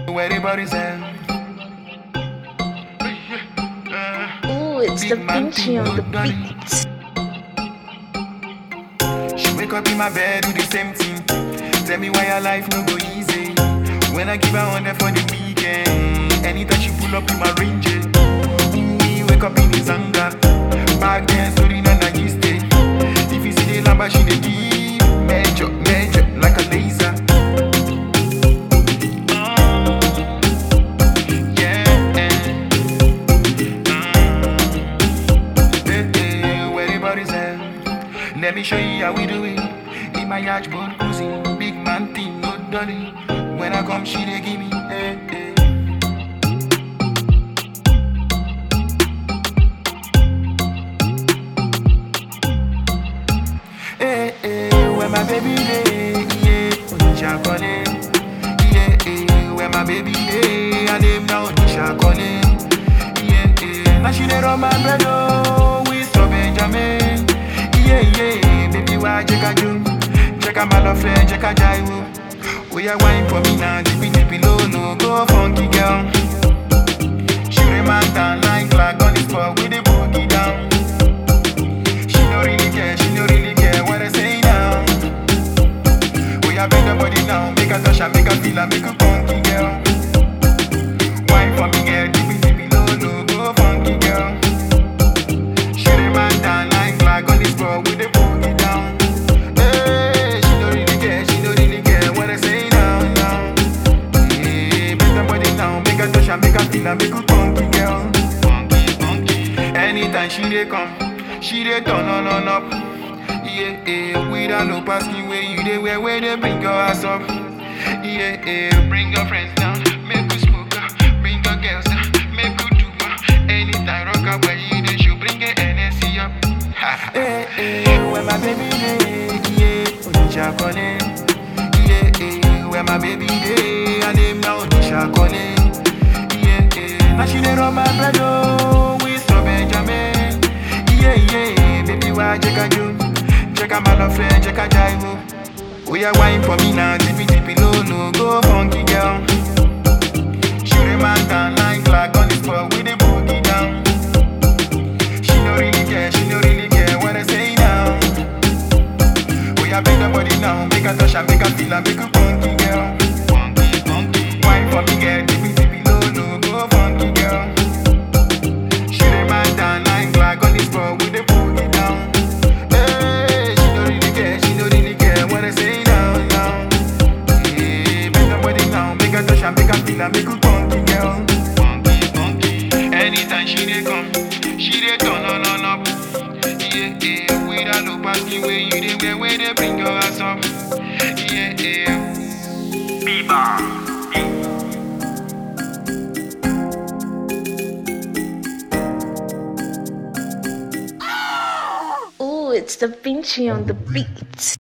Where the body's at. Ooh, it's the Vinci on the beat. She wake up in my bed, do the same thing. Tell me why her life no go easy. When I give her 100 for the weekend, anytime she pull up in my range, ooh, we wake up in his anger. Back then, story na Nagi stay. If you see the number, she dey give major, major, like a laser. Let me show you how we do it. In my yacht boat cruising, big man thing, no dolly. When I come, she dey give me, eh, eh. Eh, eh, where my baby dey, yeah, Onisha calling. Yeah, eh, where my baby dey, her name now Onisha calling. Yeah, eh, now she dey run my bread, oh, with some Benjamin. Yeah, yeah, baby, why check a jump? Check a malafre, check a jaiwo. Oh, yeah, wine for me now, dippy dippy low, no go funky girl. Shoot a man down like flag on the spot with the boogie down. She don't really care what I say now. Oh, yeah, bend the body down, make her touch and make her feel and make her funky girl. Wine for me, girl, dippy dippy low, no go funky girl. Shoot a man down like flag on the spot with the boogie down. Hey, she don't really care what I say now. Hey, bend the body down, make her touch and make her feel and make her funky girl. Funky. Anytime she dey come, she dey turn on up. Yeah, yeah, without no asking where you dey, where they bring your ass up. Yeah, yeah, bring your friends down, make you smoke, bring your girls down, make you do. Anytime rock up where you dey, she bring your NSC up. Hey, hey, where my baby dey, yeah, Onisha calling. Yeah, yeah, where my baby dey, her name now Onisha calling. Yeah, yeah, now she dey run my blood, oh, with some Benjamin. Yeah, yeah, baby, why check a jump? Check a malafre, check a jaiwo. Oh, yeah, wine for me now, dippy dippy low, no go funky girl. Shoot a man down like flag on the spot with the boogie down. She don't really care what I say now. Oh, yeah, bend the body now, make her touch and make her feel and make her funky girl. Funky. Wine for me, girl, dippy dippy low, no go funky girl. Shoot a man down like flag on the spot with the boogie down. Hey, she don't really care what I say now. Hey, bend the body now, make her touch and make her feel and make her funky girl. Funky. Anytime she dey come, she dey turn on up. Yeah, yeah, without no asking where you dey, where they bring your ass up. Yeah, yeah. Biba. Ooh, it's the Vinci on the beat.